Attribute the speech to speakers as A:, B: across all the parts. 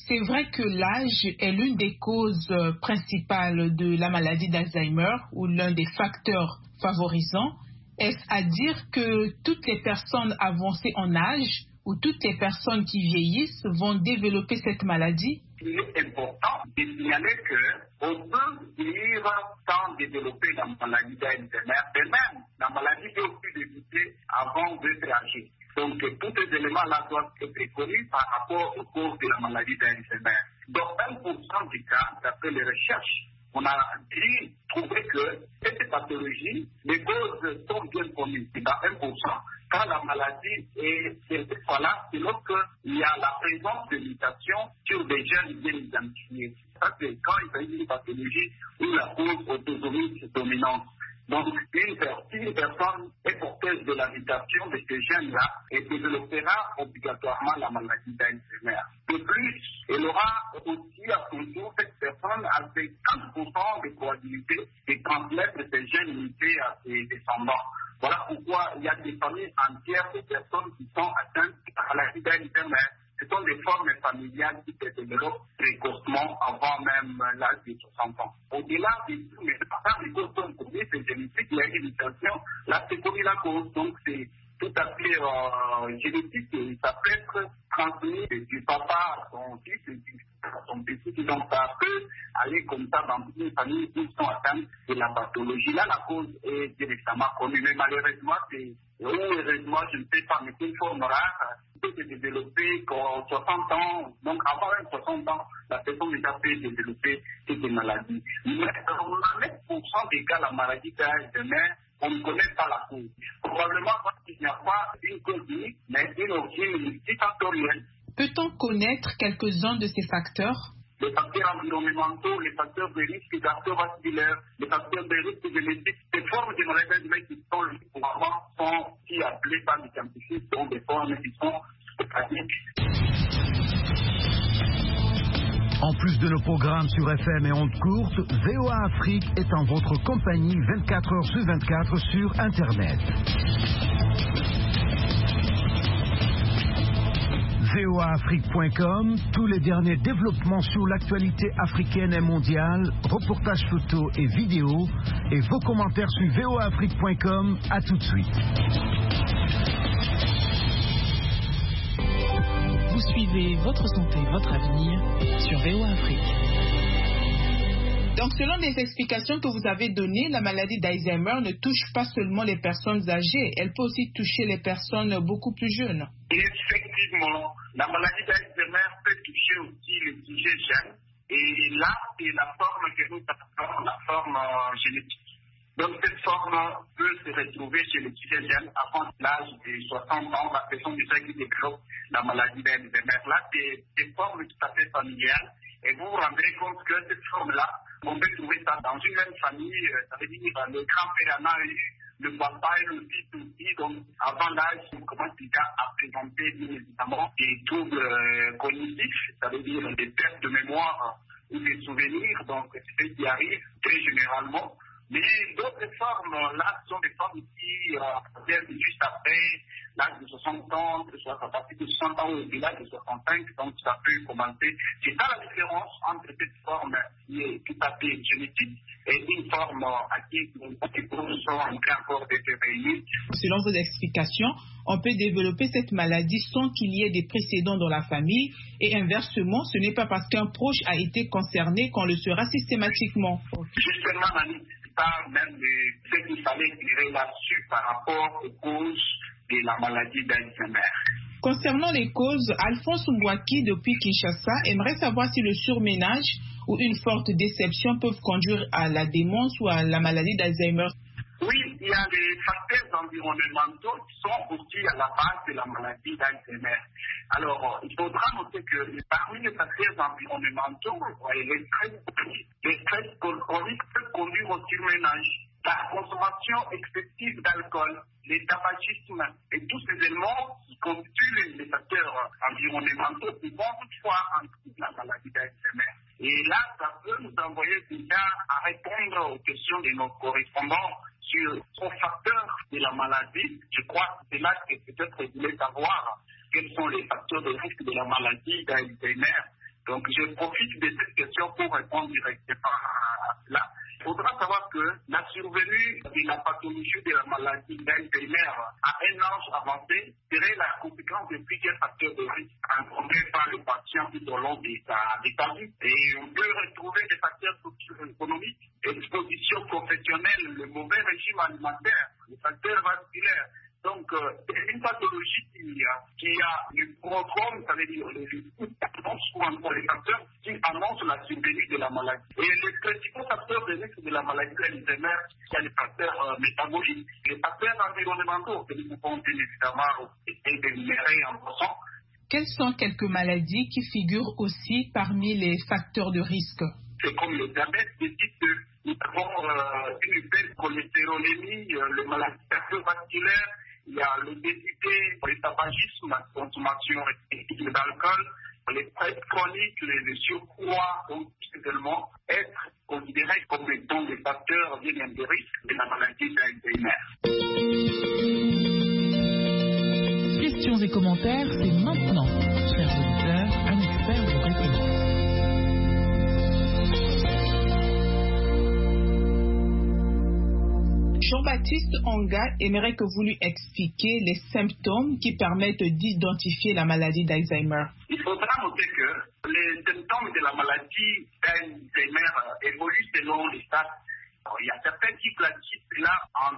A: C'est vrai que l'âge est l'une des causes principales de la maladie d'Alzheimer ou l'un des facteurs favorisants. Est-ce à dire que toutes les personnes avancées en âge ou toutes les personnes qui vieillissent vont développer cette maladie?
B: Il est important de signaler qu'on peut vieillir sans développer la maladie d'Alzheimer. Et même, la maladie peut aussi débuter avant d'être âgé. Donc, tous ces éléments-là doivent être connus par rapport aux causes de la maladie d'Alzheimer. Dans 1% des cas, d'après les recherches, on a dû trouver que cette pathologie, les causes sont bien connues, c'est à 1%. Quand la maladie est cette fois-là, c'est lorsqu'il y a la présence de mutations sur des gènes bien identifiés. Ça, c'est quand il s'agit d'une pathologie où la cause autosomique est dominante. Donc, si une personne est porteuse de la mutation de ces gènes-là, elle développera obligatoirement la maladie d'Alzheimer. De plus, elle aura aussi à son tour, cette personne a 50% de probabilité de transmettre ces gènes mutés à ses descendants. Voilà pourquoi il y a des familles entières de personnes qui sont atteintes par la maladie d'Alzheimer. Ce sont des formes familiales qui se développent précocement avant même l'âge de 60 ans. Au-delà de tout, mais par les causes sont connues, c'est génétique, il y a une mutation. Là, c'est connu la cause, donc c'est tout à fait génétique et ça peut être transmis du papa à son fils et à son petit. Donc ça peut aller comme ça dans une famille où ils sont atteints de la pathologie. Là, la cause est directement connue, mais malheureusement, heureusement, je ne sais pas, mais c'est une forme rare. Peut se développer qu'en 60 ans, donc avant même 60 ans, la personne déjà peut développer cette maladie. Mais dans 9% des cas, la maladie d'Alzheimer, on ne connaît pas la cause. Probablement parce qu'il n'y a pas une cause unique, mais une origine multifactorielle.
A: Peut-on connaître quelques-uns de ces facteurs?
B: Les facteurs environnementaux, les facteurs de risque cardiovasculaire, les facteurs de risque génétique, ces formes de maladies d'Alzheimer qui sont couramment sont qui appelées par les scientifiques sont des formes qui sont spécifiques.
C: En plus de nos programmes sur FM et ondes courtes, VOA Afrique est en votre compagnie 24 heures sur 24 sur Internet. voaafrique.com, tous les derniers développements sur l'actualité africaine et mondiale, reportages photos et vidéos, et vos commentaires sur voaafrique.com. À tout de suite.
A: Vous suivez Votre Santé, Votre Avenir sur VOA Afrique. Donc, selon les explications que vous avez données, la maladie d'Alzheimer ne touche pas seulement les personnes âgées, elle peut aussi toucher les personnes beaucoup plus jeunes.
B: Effectivement, la maladie d'Alzheimer peut toucher aussi les sujets jeunes, et là, c'est la forme que nous appelons la forme génétique. Donc, cette forme peut se retrouver chez les sujets jeunes avant l'âge de 60 ans, la personne déjà qui développe la maladie d'Alzheimer. Là, c'est des formes tout à fait familiales, et vous vous rendrez compte que cette forme-là, on peut trouver ça dans une même famille, ça veut dire le grand-père en a eu, le papa et le fils aussi, donc avant l'âge, on commence déjà à présenter bien évidemment des troubles cognitifs, ça veut dire des pertes de mémoire ou des souvenirs, donc c'est ce qui arrive très généralement. Mais d'autres formes, là, sont des formes qui viennent juste après l'âge de 60 ans, soit à partir de 60 ans ou au-delà de 65, donc ça peut commencer. C'est ça la différence entre cette forme qui est tout à fait génétique et une forme acquise qui sont encore d'être réunies.
A: Selon vos explications, on peut développer cette maladie sans qu'il y ait des précédents dans la famille et inversement, ce n'est pas parce qu'un proche a été concerné qu'on le sera systématiquement.
B: Justement, Mani, pas même ce qu'il fallait éclairer là-dessus par rapport aux causes de la maladie d'Alzheimer.
A: Concernant les causes, Alphonse Mbouaki, depuis Kinshasa, aimerait savoir si le surménage ou une forte déception peuvent conduire à la démence ou à la maladie d'Alzheimer.
B: Oui, il y a des facteurs environnementaux qui sont aussi à la base de la maladie d'Alzheimer. Alors, il faudra noter que parmi les facteurs environnementaux, les stress chroniques peuvent conduire au surménage. La consommation excessive d'alcool, les tabagismes et tous ces éléments qui constituent les facteurs environnementaux qui vont toutefois entraîner la maladie d'Alzheimer. Et là, ça peut nous envoyer déjà à répondre aux questions de nos correspondants sur les facteurs de la maladie. Je crois que c'est là que peut-être vous voulez savoir quels sont les facteurs de risque de la maladie d'Alzheimer. Donc, je profite de cette question pour répondre directement à cela. Il faudra savoir que la survenue de la pathologie de la maladie d'Alzheimer à un âge avancé serait la conséquence de plusieurs facteurs de risque rencontrés par le patient tout au long de sa vie. Et on peut retrouver des facteurs socio-économiques, exposition professionnelle, le mauvais régime alimentaire, les facteurs vasculaires. Donc, c'est une pathologie qui a le prodrome, ça veut dire les annonces ou encore les facteurs qui annoncent la survenue de la maladie. Et les principaux facteurs de risque de la maladie d'Alzheimer, il y a les facteurs métaboliques, les facteurs environnementaux que nous pouvons bien évidemment énumérer en passant.
A: Quelles sont quelques maladies qui figurent aussi parmi les facteurs de risque?
B: C'est comme le diabète de type 2. Nous avons une belle cholestérolémie, les maladies cardiovasculaires, il y a l'obésité, le tabagisme, la consommation répétitive d'alcool, les stress chroniques, le surpoids, donc également être considérés comme étant des facteurs bien de risque de la maladie d'Alzheimer.
D: Questions et commentaires, c'est maintenant. Chers auditeurs, un expert vous répond.
A: Jean-Baptiste Onga aimerait que vous lui expliquiez les symptômes qui permettent d'identifier la maladie d'Alzheimer.
B: Il faudra noter que les symptômes de la maladie d'Alzheimer évoluent selon les stades. Alors, il y a certains qui classifient cela en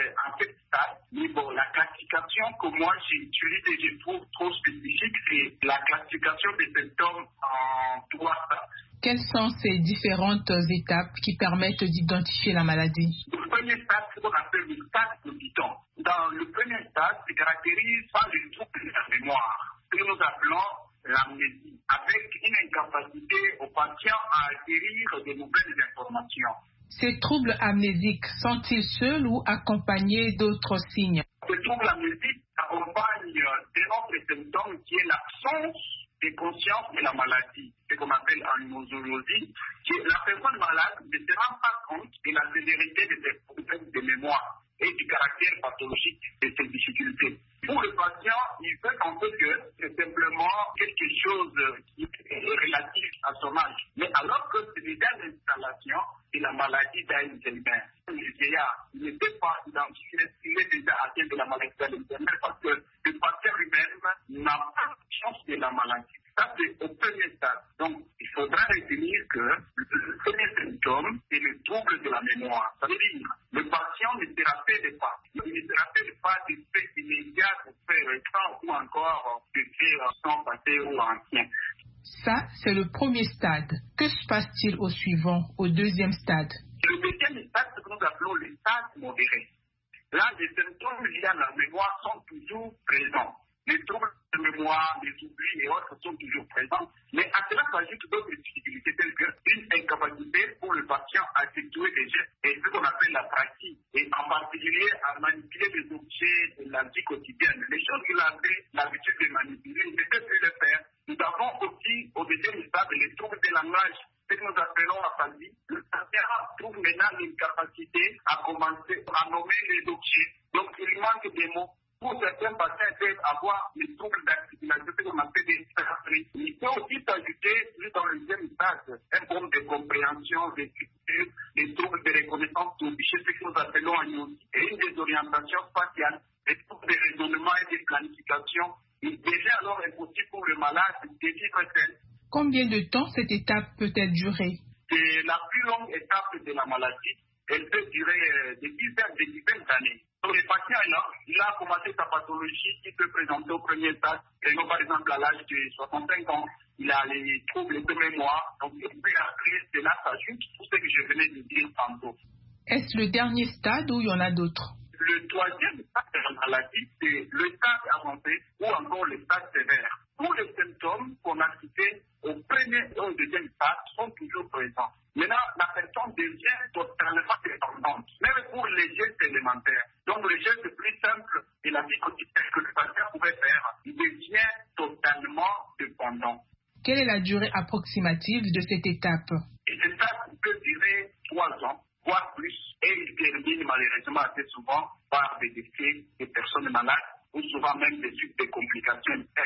B: 7 stades. Mais bon, la classification que moi j'utilise et je trouve trop spécifique, c'est la classification des symptômes en 3 stades.
A: Quelles sont ces différentes étapes qui permettent d'identifier la maladie?
B: Le premier stade, c'est ce qu'on appelle le stade de Guidon. Dans le premier stade, se caractérise par le trouble de la mémoire, que nous appelons l'amnésie, avec une incapacité au patient à acquérir de nouvelles informations.
A: Ces troubles amnésiques sont-ils seuls ou accompagnés d'autres signes?
B: Ces troubles amnésiques accompagnent d'un autre symptôme qui est l'absence de conscience de la maladie, ce qu'on appelle en nosologie, que la personne malade ne se rend pas compte de la sévérité de ses problèmes de mémoire et du caractère pathologique de ses difficultés. Pour le patient, il peut penser que c'est simplement quelque chose qui est relatif à son âge. Mais alors que c'est déjà l'installation de la maladie d'Alzheimer. Le vieillard ne peut pas identifier s'il est déjà atteint de la maladie d'Alzheimer parce que le patient lui-même n'a pas chance de la maladie. Ça, c'est au premier stade. Donc, il faudra retenir que le premier symptôme, c'est le trouble de la mémoire. Ça veut dire le patient ne se rappelle pas. Il ne se rappelle pas des faits immédiats, des faits récents ou encore des faits sans passé ou anciens.
A: Ça, c'est le premier stade. Que se passe-t-il au suivant, au deuxième stade?
B: Le deuxième stade, c'est ce que nous appelons le stade modéré. Là, les symptômes liés à la mémoire sont toujours présents. Les troubles de mémoire, les oublis et autres sont toujours présents. Mais à cela s'ajoutent d'autres difficultés telles qu'une incapacité pour le patient à effectuer des gestes et ce qu'on appelle la pratique. Et en particulier à manipuler des objets de la vie quotidienne. Les choses qu'il avait l'habitude de manipuler, il ne peut plus le faire. Nous avons aussi, au deuxième stade, les troubles de langage, ce que nous appelons aphasie. Le patient trouve maintenant l'incapacité à commencer à nommer les objets. Donc, il manque des mots. Pour certains patients, ils peuvent avoir des troubles d'articulation, ce qu'on appelle des dysphagies. Il peut aussi s'ajouter, dans le deuxième stade, un problème de compréhension, d'écriture, des troubles de reconnaissance d'objets, ce que nous appelons agnosie, et une désorientation spatiale, des troubles de raisonnement et de planification. Il devient alors impossible pour le malade de vivre seul.
A: Combien de temps cette étape peut-elle durer?
B: C'est la plus longue étape de la maladie. Elle peut durer des dizaines d'années. Donc, le patient est là, il a commencé sa pathologie qui peut présenter au premier stade. Par exemple, à l'âge de 65 ans, il a les troubles de mémoire. Donc, et puis après, cela s'ajoute tout ce que je venais de dire tantôt.
A: Est-ce le dernier stade ou il y en a d'autres?
B: Le troisième stade de la maladie, c'est le stade avancé ou encore le stade sévère. Tous les symptômes qu'on a cités au premier et au deuxième stade sont toujours présents. Maintenant, la personne devient totalement dépendante, même pour les gestes élémentaires. Donc, le geste le plus simple de la vie quotidienne que le patient pouvait faire, il devient totalement dépendant.
A: Quelle est la durée approximative de cette étape?
B: Et cette étape peut durer 3 ans, voire plus, et il termine malheureusement assez souvent par des décès de personnes malades ou souvent même des suites de complications infectes.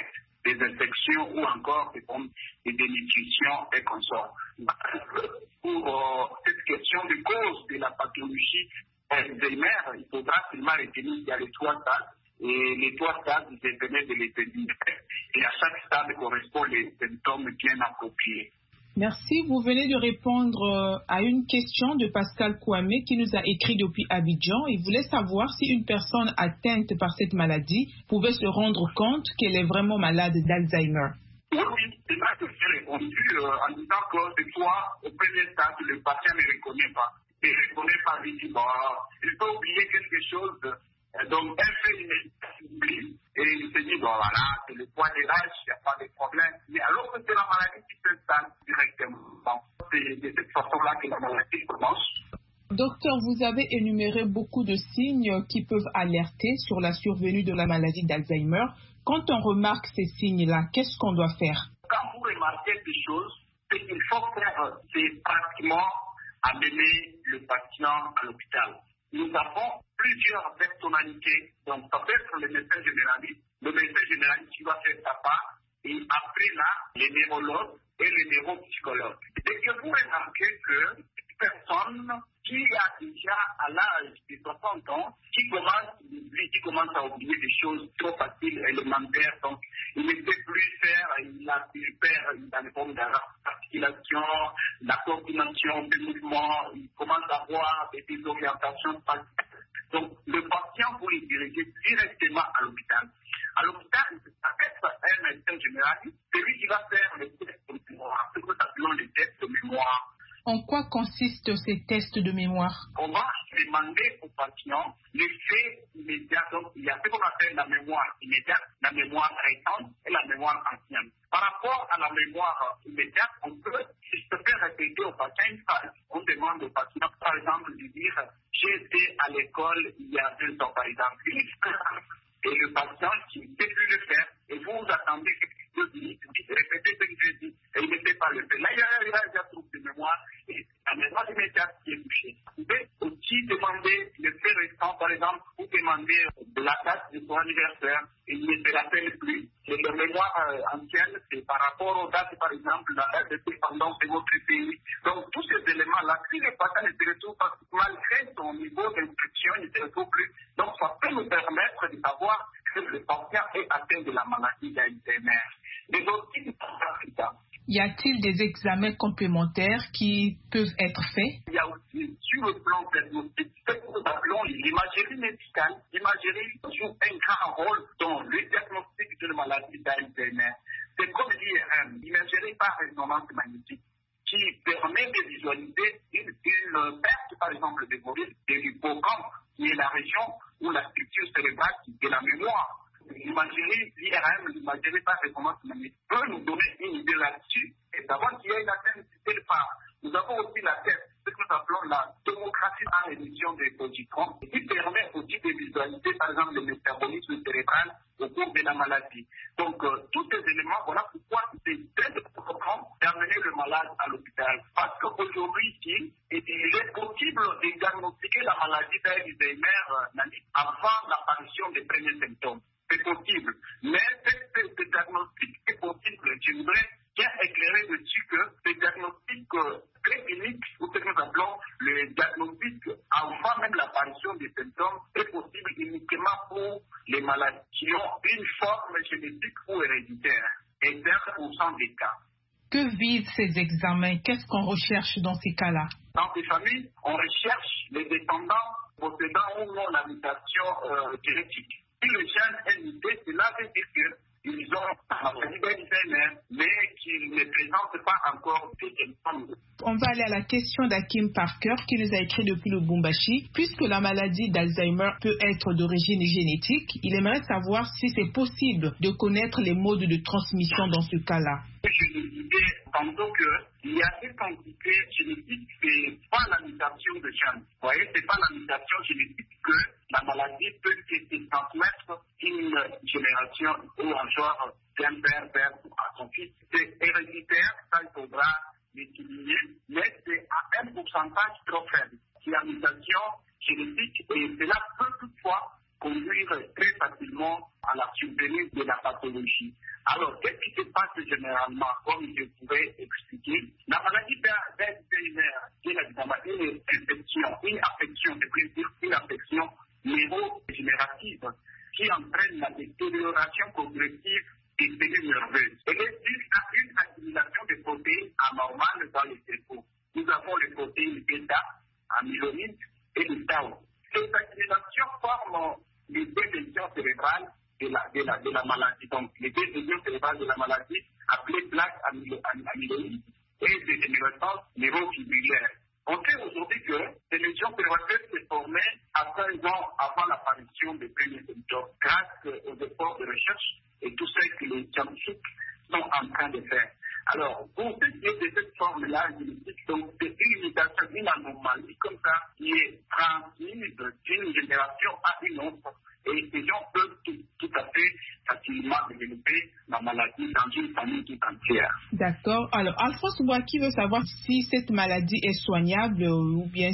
B: des infections ou encore des dénutritions et consorts. Pour cette question de cause de la pathologie Alzheimer, il faudra seulement retenir qu'il y a les 3 stades. Et les 3 stades, vous venez de les définir. Et à chaque stade correspond les symptômes bien appropriés.
A: Merci. Vous venez de répondre à une question de Pascal Kouamé qui nous a écrit depuis Abidjan. Il voulait savoir si une personne atteinte par cette maladie pouvait se rendre compte qu'elle est vraiment malade d'Alzheimer.
B: Oui, c'est là que j'ai répondu en disant que des fois, au premier stade, le patient ne reconnaît pas. Il ne reconnaît pas, il dit, il peut oublier quelque chose. Donc, un fait, il oublie. Et il se dit, voilà, c'est le poids de l'âge, il n'y a pas de problème. Mais alors que c'est la maladie qui s'installe directement. C'est de cette façon-là que la maladie commence.
A: Docteur, vous avez énuméré beaucoup de signes qui peuvent alerter sur la survenue de la maladie d'Alzheimer. Quand on remarque ces signes-là, qu'est-ce qu'on doit faire?
B: Quand vous remarquez ces choses, ce qu'il faut faire, c'est pratiquement amener le patient à l'hôpital. Nous avons plusieurs personnalités, donc ça peut être le médecin généraliste qui va faire sa part, et après là, les neurologues et les neuropsychologues. Dès que vous remarquez que une personne qui a déjà à l'âge de 60 ans, qui commence à oublier des choses trop faciles, élémentaires, donc il ne sait plus faire, il a pu faire dans les formes d'articulation, la coordination des mouvements, il commence à avoir des désorientations spatiales. Donc le patient, vous le dirigez directement à l'hôpital. À l'hôpital, ça peut être un médecin généraliste, celui qui va faire les tests de mémoire, ce que nous appelons les tests de mémoire.
A: En quoi consistent ces tests de mémoire?
B: On va demander aux patients l'effet immédiat. Donc, il y a ce qu'on appelle la mémoire immédiate, la mémoire récente et la mémoire ancienne. Par rapport à la mémoire immédiate, on peut répéter au patient une phrase. On demande au patient, par exemple, de dire « j'ai été à l'école il y a 2 ans », par exemple. Et le patient qui ne sait plus le faire, et vous attendez quelques minutes, répétez ce que je dis, et il ne sait pas le faire. Là, il y a un trouble de mémoire, et la mémoire immédiate qui est touchée. Vous pouvez aussi demander le fait restant, par exemple, vous demandez la date de son anniversaire, et il ne se rappelle plus. Et la mémoire ancienne, c'est par rapport aux dates, par exemple, la date de dépendance de votre pays. Donc, tous ces éléments-là, si le patient ne se retrouve pas, malgré son niveau d'instruction, il ne se retrouve plus. Donc, ça peut nous permettre de savoir que le patient est atteint de la maladie d'Alzheimer. Mais aussi,
A: y a-t-il des examens complémentaires qui peuvent être faits?
B: Il y a aussi, sur le plan diagnostique, ce que nous appelons l'imagerie médicale. L'imagerie joue un grand rôle dans le diagnostic d'une maladie d'Alzheimer. C'est comme l'IRM, l'imagerie par résonance magnétique, qui permet de visualiser une perte, par exemple, de l'hippocampe, qui est la région où la structure cérébrale de la mémoire. L'imagerie, l'IRM, l'imagerie par résonance magnétique peut nous donner une idée là-dessus et savoir qu'il y a une atteinte quelque part. Nous avons aussi la tête, ce que nous appelons la tomographie par émission des positrons, qui permet aussi de visualiser, par exemple, le métabolisme cérébral au cours de la maladie. Donc, tous ces éléments, voilà pourquoi c'est très important d'amener le malade à l'hôpital. Parce qu'aujourd'hui, il est possible de diagnostiquer la maladie d'Alzheimer avant l'apparition des premiers symptômes. C'est possible. Mais ce diagnostic est possible. Je voudrais bien éclairer dessus que ce diagnostic préclinique, ou ce que nous appelons le diagnostic avant même l'apparition des symptômes, est possible uniquement pour les maladies qui ont une forme génétique ou héréditaire. Et 20% des cas.
A: Que visent ces examens? Qu'est-ce qu'on recherche dans ces cas-là?
B: Dans ces familles, on recherche les descendants possédant ou non la mutation génétique. Si le gène est muté, cela veut dire qu'ils ont la maladie d'Alzheimer, mais qu'ils ne présentent pas encore des symptômes.
A: On va aller à la question d'Hakim Parker qui nous a écrit depuis le Lubumbashi. Puisque la maladie d'Alzheimer peut être d'origine génétique, il aimerait savoir si c'est possible de connaître les modes de transmission dans ce cas-là.
B: Je disais tantôt qu'il y a une quantité génétique, c'est pas la mutation de gène. Vous voyez, c'est pas la mutation génétique que la maladie peut se transmettre d'une génération ou un genre d'un père à son fils. C'est héréditaire, ça il faudra l'étudier, mais c'est à un pourcentage trop faible. C'est la mutation génétique et cela peut toutefois conduire très facilement à la survenue de la pathologie. Alors, qu'est-ce qui se passe généralement, comme je pourrais expliquer? La maladie d'Alzheimer, c'est évidemment une affection neurodégénérative qui entraîne la détérioration progressive des cellules nerveuses. Elle est due à une accumulation de protéines anormales dans le cerveau. Nous avons les protéines bêta, amyloïdes et le tau. Ces accumulations forment les deux lésions cérébrales de la maladie. Donc, les deux lésions cérébrales de la maladie, appelées plaques amyloïdes et dégénérescence neurofibrillaire. On sait aujourd'hui que ces lésions cérébrales peuvent se former à 15 ans avant l'apparition des premiers symptômes, grâce aux efforts de recherche et tout ce que les scientifiques sont en train de faire. Alors, pour ce qui est de cette forme-là, donc c'est une mutation, une anomalie comme ça, qui est transmise d'une génération à une autre. Et ces gens peuvent tout à fait facilement développer la maladie dans une famille tout entière.
A: D'accord. Alors, Alphonse Bouaki veut savoir si cette maladie est soignable ou bien...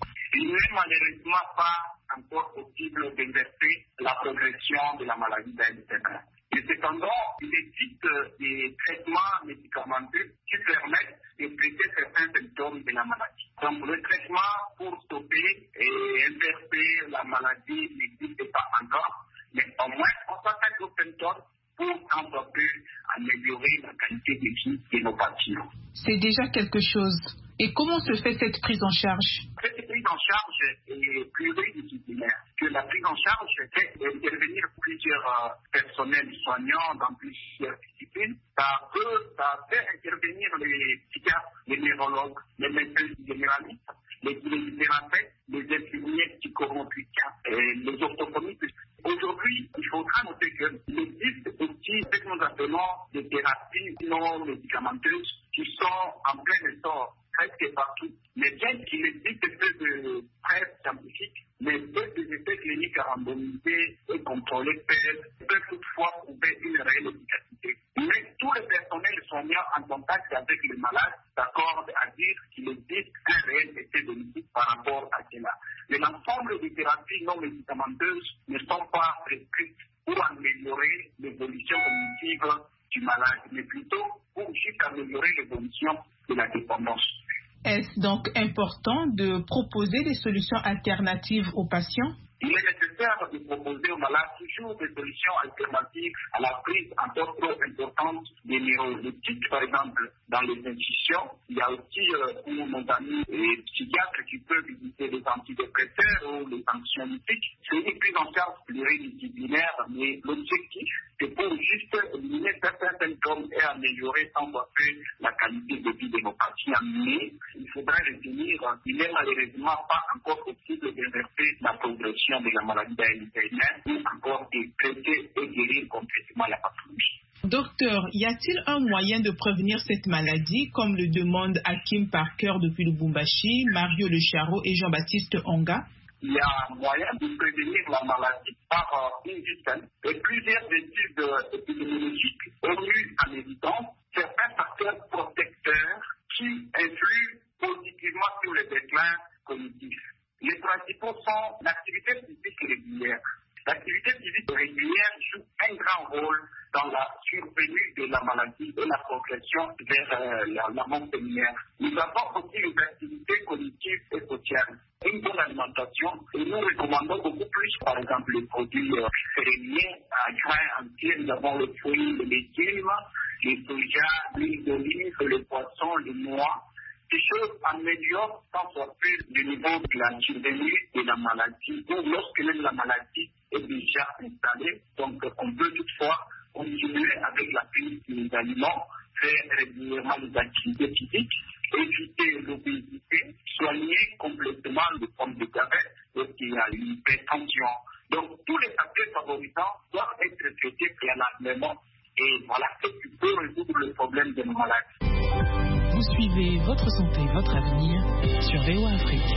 B: Il n'est malheureusement pas encore possible d'inverser la progression de la maladie d'Alzheimer. Mais cependant, il existe des traitements médicamenteux qui permettent de traiter certains symptômes de la maladie. Donc, le traitement pour stopper et inverser la maladie n'existe pas encore, mais au moins, on s'attaque aux symptômes pour un peu améliorer la qualité de vie de nos patients.
A: C'est déjà quelque chose. Et comment se fait cette prise en charge?
B: Cette prise en charge est pluridisciplinaire. Que la prise en charge fait intervenir plusieurs personnels soignants dans plusieurs disciplines. Ça fait intervenir les psychiatres, les neurologues, les médecins généralistes, les kinésithérapeutes, les infirmiers psychomotriciens et les orthophonistes. Aujourd'hui, il faudra noter qu'il existe aussi ce que nous appelons des thérapies non médicamenteuses qui sont en plein essor presque partout. Mais bien qu'il existe peu de presse scientifique, mais peu des effets cliniques randomisés et contrôlés peuvent toutefois prouver une réelle efficacité. Mais tous les personnels soignants en contact avec les malades s'accordent à dire qu'il existe un réel effet bénéfique par rapport à cela. Mais l'ensemble des thérapies non médicamenteuses ne sont pas prescrites pour améliorer l'évolution cognitive du malade, mais plutôt pour juste améliorer l'évolution de la dépendance.
A: Est-ce donc important de proposer des solutions alternatives aux patients?
B: Il est nécessaire de proposer aux malades toujours des solutions alternatives à la prise encore trop importante des neuroleptiques, par exemple, dans les institutions. Il y a aussi pour nos amis et psychiatres qui peuvent utiliser les antidépresseurs ou les anxiolytiques. C'est une prise en charge pluridisciplinaire, mais l'objectif, c'est pour juste éliminer certains symptômes et améliorer sans fait la qualité de vie de nos patients. Mais il faudrait retenir qu'il n'est malheureusement pas encore possible d'inverser la progression de la maladie d'Alzheimer ou encore de traiter et guérir complètement la pathologie.
A: Docteur, y a-t-il un moyen de prévenir cette maladie, comme le demandent Hakim Parker depuis Lubumbashi, Mario Le Charo et Jean-Baptiste Onga?
B: Il y a un moyen de prévenir la maladie par une dizaine et plusieurs études épidémiologiques ont mis en évidence certains facteurs protecteurs qui influent positivement sur le déclin cognitif. Les principaux sont l'activité physique régulière. L'activité physique régulière joue un grand rôle dans la survenue de la maladie et la progression vers la mort séminaire. Nous avons aussi les activités cognitives et sociales. Une bonne alimentation, et nous recommandons beaucoup plus, par exemple, les produits céréaliers à grains entiers. Nous avons les fruits, les légumes, les soja, l'huile d'olive, les poissons, les noix. Ces choses améliorent sans soit fait le niveau de la survenue de la maladie ou lorsque même la maladie est déjà installée. Donc, on peut toutefois continuer avec la prise des aliments, faire régulièrement les activités physiques, éviter l'obésité, soigner complètement le problème de diabète lorsqu'il y a une hypertension. Donc, tous les facteurs favorisants doivent être traités préalablement. Et voilà ce qui peut résoudre le problème de nos malades.
D: Vous suivez Votre Santé, Votre Avenir sur VOA Afrique.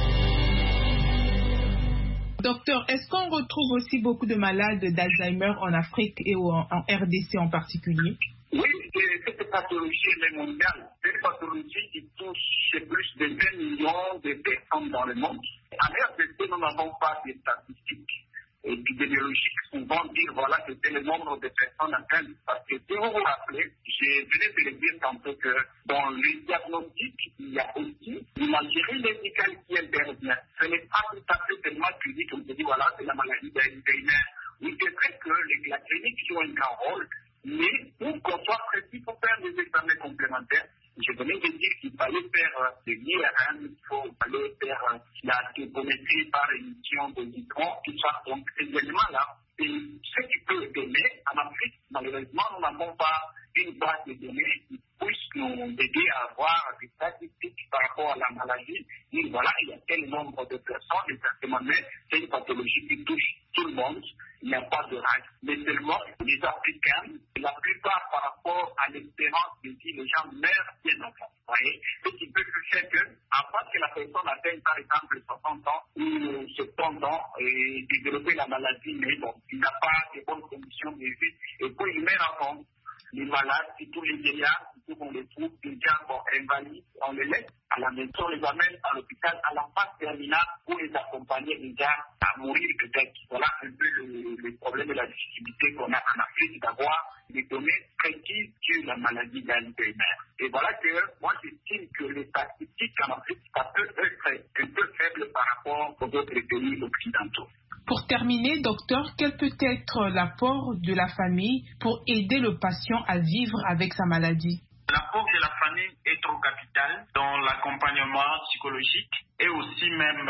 A: Docteur, est-ce qu'on retrouve aussi beaucoup de malades d'Alzheimer en Afrique et en RDC en particulier?
B: Oui, cette pathologie est mondiale. C'est une pathologie qui touche plus de 20 millions de personnes dans le monde. En RDC, nous n'avons pas de statistiques. épidémiologiques souvent dire voilà, c'était le nombre de personnes atteintes. Parce que si vous vous rappelez, je venais de le dire tantôt que dans le diagnostic, il y a aussi l'imagerie médicale qui intervient. Ce n'est pas tout à fait tellement clinique, on se dit voilà, c'est la maladie d'Alzheimer. Oui, c'est vrai que la clinique joue un grand rôle, mais pour qu'on soit précis, il faut faire des examens complémentaires. Je venais de dire qu'il fallait faire des l'IRM, il fallait faire la topométrie par émission de microns, tout ça. Donc, ces éléments-là, c'est ce qui peut donner. En Afrique, malheureusement, nous n'avons pas une base de données qui puisse nous aider à avoir des statistiques par rapport à la maladie. Et voilà, il y a tel nombre de personnes, exactement, mais c'est une pathologie qui touche tout le monde. Il n'y a pas de règle. Mais seulement les Africains, la plupart par rapport à l'espérance de vie, les gens meurent bien enfants. Vous voyez, ce qui peut faire que, avant que la personne atteigne par exemple 60 ans ou 70 ans et développer la maladie, mais bon, il n'a pas de bonnes conditions de vie, et puis il meurt avant. Les malades, si tous les vieillards, si on les trouve déjà invalides, on les laisse à la maison, on les amène à l'hôpital à la phase terminale pour les accompagner déjà à mourir peut-être. Voilà un peu le problème et la difficulté qu'on a en Afrique d'avoir des données précises sur la maladie d'Alzheimer. Et voilà que moi j'estime que les statistiques en Afrique, ça peut être un peu faible par rapport aux autres pays occidentaux.
A: Pour terminer, docteur, quel peut être l'apport de la famille pour aider le patient à vivre avec sa maladie?
E: L'apport de la famille est trop capital dans l'accompagnement psychologique et aussi même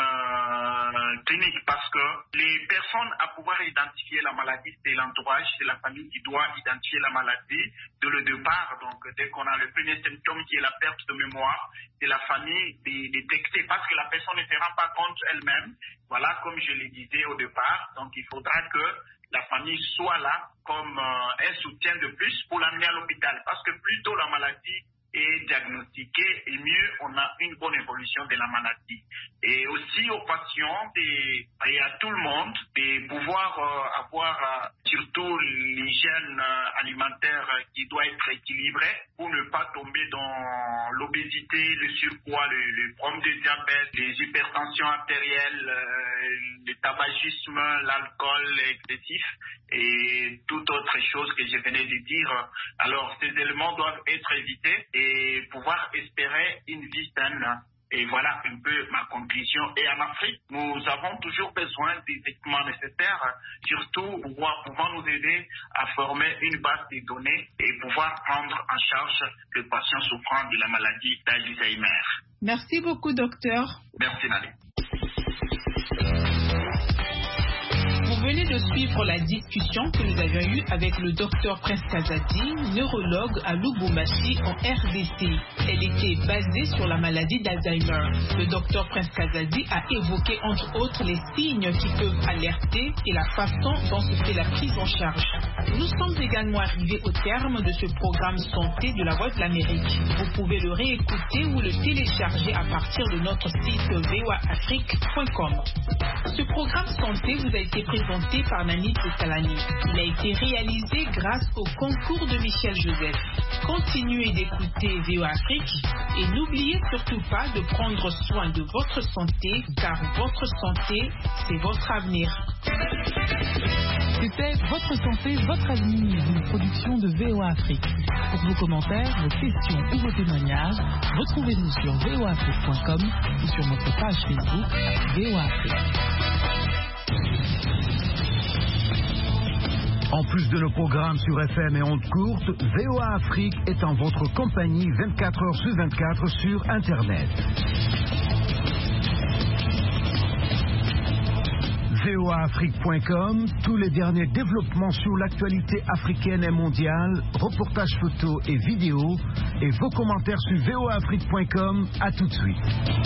E: clinique, parce que les personnes à pouvoir identifier la maladie, c'est l'entourage, c'est la famille qui doit identifier la maladie de le départ. Donc dès qu'on a le premier symptôme qui est la perte de mémoire, c'est la famille de détecter, parce que la personne ne se rend pas compte elle-même. Voilà, comme je le disais au départ, donc il faudra que la famille soit là comme un soutien de plus pour l'amener à l'hôpital, parce que plus tôt la maladie est diagnostiquée et mieux on a une bonne évolution de la maladie. Et aussi aux patients et à tout le monde de pouvoir avoir surtout l'hygiène alimentaire qui doit être équilibrée pour ne pas tomber dans l'obésité, le surpoids, le problème de diabète, les hypertensions artérielles, le tabagisme, l'alcool excessif et toute autre chose que je venais de dire. Alors ces éléments doivent être évités et pouvoir espérer une vie saine. Et voilà un peu ma conclusion. Et en Afrique, nous avons toujours besoin des équipements nécessaires, surtout pouvant nous aider à former une base de données et pouvoir prendre en charge les patients souffrant de la maladie d'Alzheimer.
A: Merci beaucoup, docteur.
E: Merci, Nadé.
A: Vous venez de suivre la discussion que nous avions eue avec le docteur Prince Kazadi, neurologue à Lubumbashi en RDC. Elle était basée sur la maladie d'Alzheimer. Le docteur Prince Kazadi a évoqué entre autres les signes qui peuvent alerter et la façon dont se fait la prise en charge. Nous sommes également arrivés au terme de ce programme santé de la Voix de l'Amérique. Vous pouvez le réécouter ou le télécharger à partir de notre site voaafrique.com. Ce programme santé vous a été présenté par Nani Tessalani. Il a été réalisé grâce au concours de Michel Joseph. Continuez d'écouter VOA Afrique et n'oubliez surtout pas de prendre soin de votre santé, car votre santé, c'est votre avenir.
D: C'était Votre santé, votre avenir, une production de VOA Afrique. Pour vos commentaires, vos questions ou vos témoignages, retrouvez-nous sur voaafrique.com ou sur notre page Facebook VOA Afrique.
C: En plus de nos programmes sur FM et ondes courtes, VOA Afrique est en votre compagnie 24 heures sur 24 sur Internet. voaafrique.com, tous les derniers développements sur l'actualité africaine et mondiale, reportages photos et vidéos, et vos commentaires sur voaafrique.com. À tout de suite.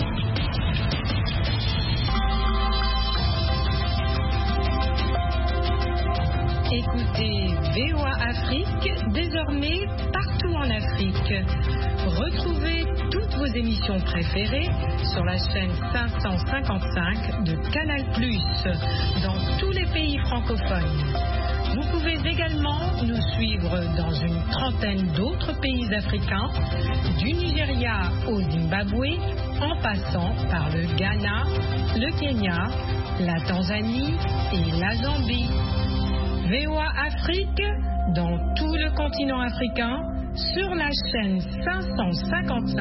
F: Écoutez VOA Afrique, désormais partout en Afrique. Retrouvez toutes vos émissions préférées sur la chaîne 555 de Canal+, dans tous les pays francophones. Vous pouvez également nous suivre dans une trentaine d'autres pays africains, du Nigeria au Zimbabwe, en passant par le Ghana, le Kenya, la Tanzanie et la Zambie. VOA Afrique dans tout le continent africain sur la chaîne 555.